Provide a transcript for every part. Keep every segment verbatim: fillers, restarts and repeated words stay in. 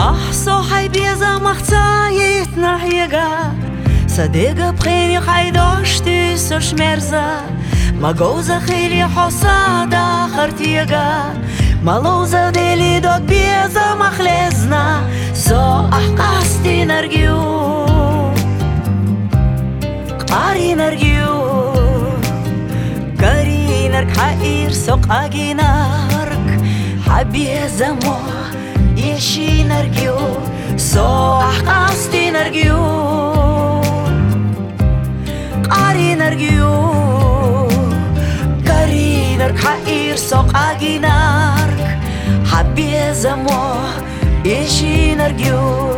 صاحي بيزا مخصايت نحيقا صديقة بخيري خيداشتي سوش مرزا مجوزة خيلي حصادة خرتيقا ملوزة ديلي دوت بيزا مخلزنا سو أحقاستي نرجيو قاري نرجيو قاري نرك حقير سوق أجي نارك حبي زمو يشي نرجيو سو أحقاستي نرجيو قاري نرجيو قاري نرك حقير سوق أجي نارك حبي زمو يشي نرجيو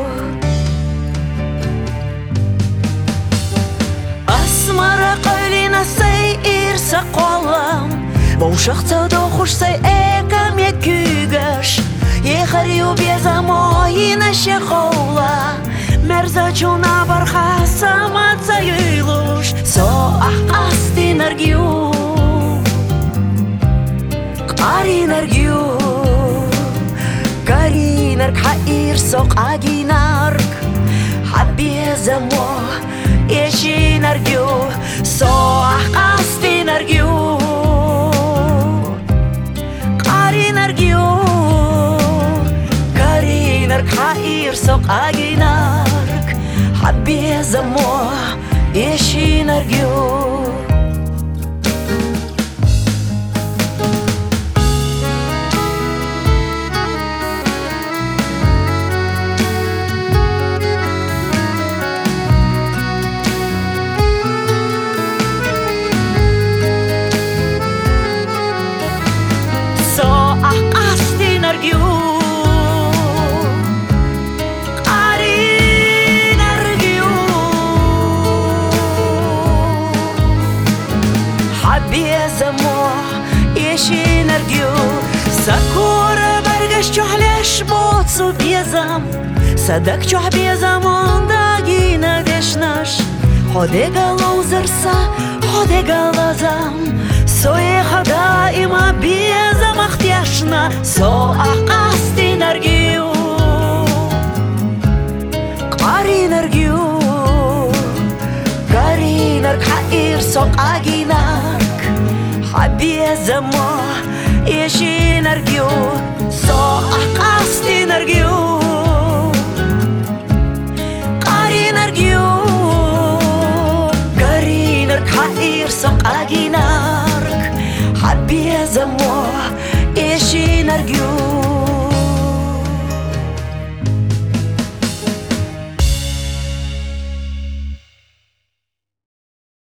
أسمر قلنا سيئر سقوالم بوشخت دوخوش سيئكم يكيغش يخريو بيزامو ينشي خولا مرزا جونا برخا سامات سيلوش سو أحقاستي نرجيو قاري نرجيو قاري نرك حقير سوق أجي نارك حبي زمو يشي نرجيو سو أحقاستي نرجيو قاري نرجيو قاري نرك حقير سوق أجي نارك حبي زمو يشي نرجيو يشي نرجيو سكورة برقش جحلش بوتسو بيزم صدق جح بيزم انداقي ندشنش خوده قلو زرسا خوده قلزم سوي خدا إما بيزم اختياشنا سو أحقاستي نرجيو قاري نرجيو قاري نرك حقير سوق أجي نارك حبي زمو يشي نرجيو سو أحقاستي نرجيو قاري نرجيو قاري نرك حقير سوق أجي نارك حبي زمو يشي نرجيو